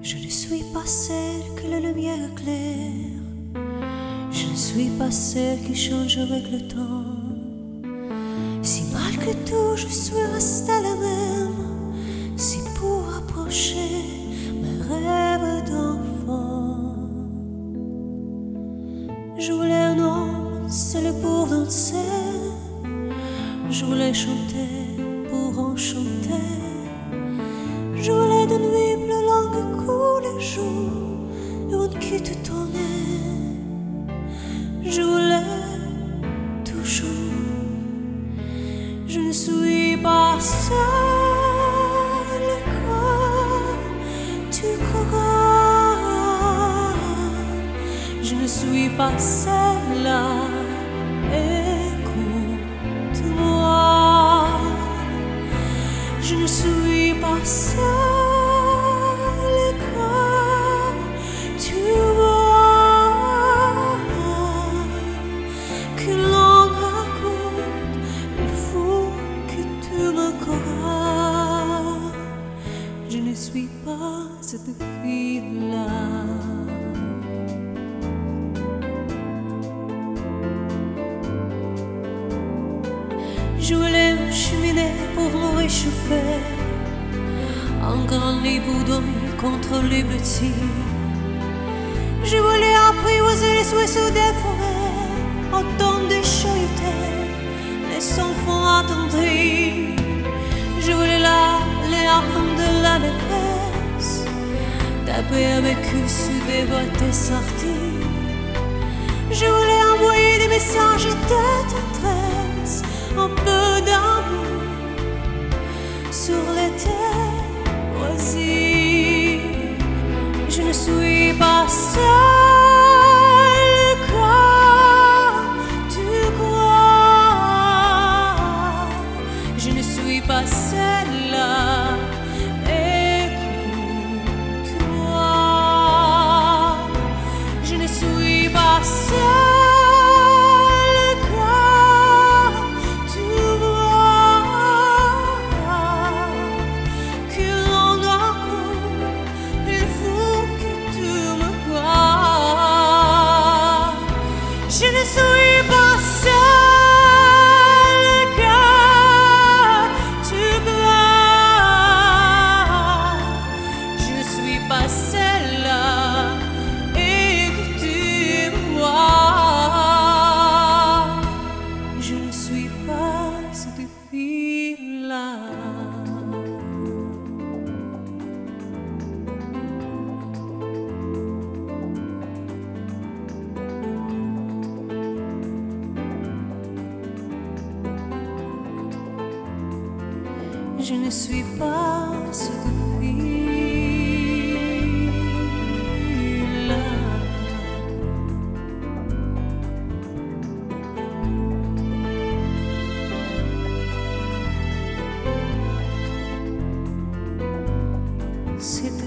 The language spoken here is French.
Je ne suis pas celle que la lumière éclaire. Je ne suis pas celle qui change avec le temps. Si malgré tout je suis restée la même, si pour approcher mes rêves d'enfant, je voulais un homme seul pour danser. Je voulais chanter pour enchanter. Je voulais de nuit plus longue que les jours et on quitte tourner. Je voulais toujours. Je ne suis pas seule quand tu crois. Je ne suis pas celle-là. Écoute-moi. Je ne suis pas seule quand tu vois que l'on raconte. Il faut que tu me crois. Je ne suis pas cette fille-là. Je voulais une cheminée pour me réchauffer, un grand lit pour dormir contre les petits. Je voulais apprivoiser les oiseaux des forêts, entendre des chahuter les enfants attendris. Je voulais les larmes de la détresse, taper avec eux sur des boîtes sorties. Je voulais envoyer des messages de tendresse, un peu d'amour sur les terres oisies. Je ne suis pas seule quand tu crois. Je ne suis pas celle-là. Écoute-moi. Je ne suis pas seule. Je ne suis pas seule quand tu crois. Je ne suis pas celle-là. Écoute-moi. Je ne suis pas cette fille-là. Je ne suis pas cette fille-là. C'est